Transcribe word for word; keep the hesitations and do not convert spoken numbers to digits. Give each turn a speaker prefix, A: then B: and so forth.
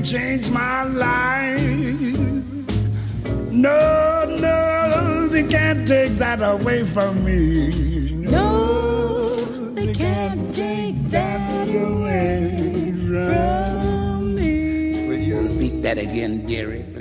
A: changed my life. No, no, they can't take that away from me.
B: No, they can't take that away from me.
A: Will you repeat that again, dearie?